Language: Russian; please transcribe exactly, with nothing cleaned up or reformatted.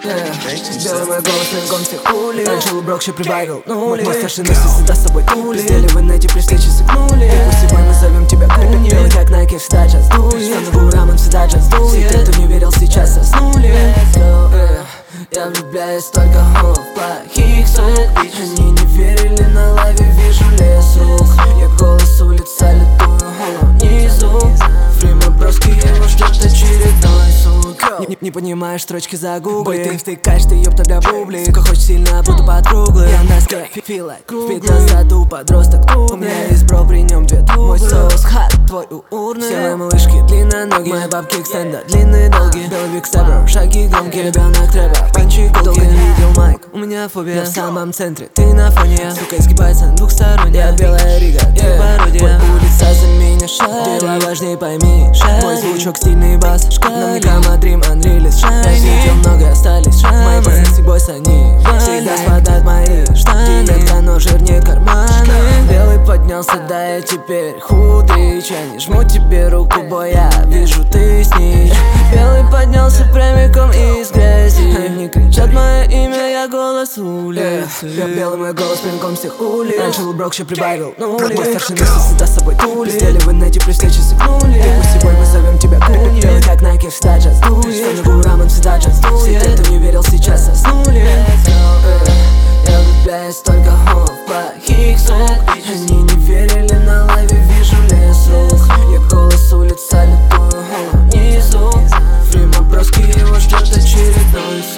Белый мой голос пинком всех пули. Раньше был брок, еще прибавил нули. Мой старший носит всегда с собой тули. Пиздели в инете при встрече сыгнули. Пусть мы назовем тебя Куни. Белый как Nike, всегда джаз дует. Станову рамен, всегда джаз дует. Все те, кто не верил, сейчас заснули. Я влюбляюсь только в плохих сук. Они не верили, на лаве вижу лес рук. Я голос улиц, салютую голо внизу. Время броски, его ждет очередной суд. Не, не, не понимаешь строчки за гуглы. Ты втыкаешь, ты ёб тебя бубли. Сука, хочешь сильно, буду под круглый. Я на ске, feel like в пятнадцату подросток. У меня есть бро, при нем две трубы. Мой соус хат, твой у урны. Все мои малышки длинноногие. Мои бабки экстенда, длинные долгие. Белый биг сабр, шаги громкие. Ребенок трэпа, панчи долго не видел майк. У меня фобия в самом центре, ты на фоне. Сука изгибается двухсторонняя. Я белая рига, ты пародия. Улица за меня шарит. Дела важнее, пойми, шарит. Мой звучок стильный бас. Намека Мадрим, Unrealist. Я видел много, остались. Мои позиции бойс, они всегда спадают мои штаны. Детка, но жирнее карманы. Белый поднялся, да я теперь худрич. Я не жму тебе руку, бой, я вижу, ты снич. Белый поднялся прямиком из грязи. Они кричат мое имя, я голос улицы. Белый мой голос пинком всех улиц. Раньше был брок, еще прибавил нули. Мой старший носит всегда с собой тули. Пиздели в инете при встрече сыгнули. Пусть сегодня мы зовем тебя Куни. Белый как Nike, всегда джаз дует. Станову рамен, всегда джаз дует. Все те, кто не верил, сейчас заснули. Я влюбляюсь только в плохих сук. Они не верили, на лаве вижу лес рук. Я голос улиц, салютую голо внизу. Время броски, его ждет очередной суд.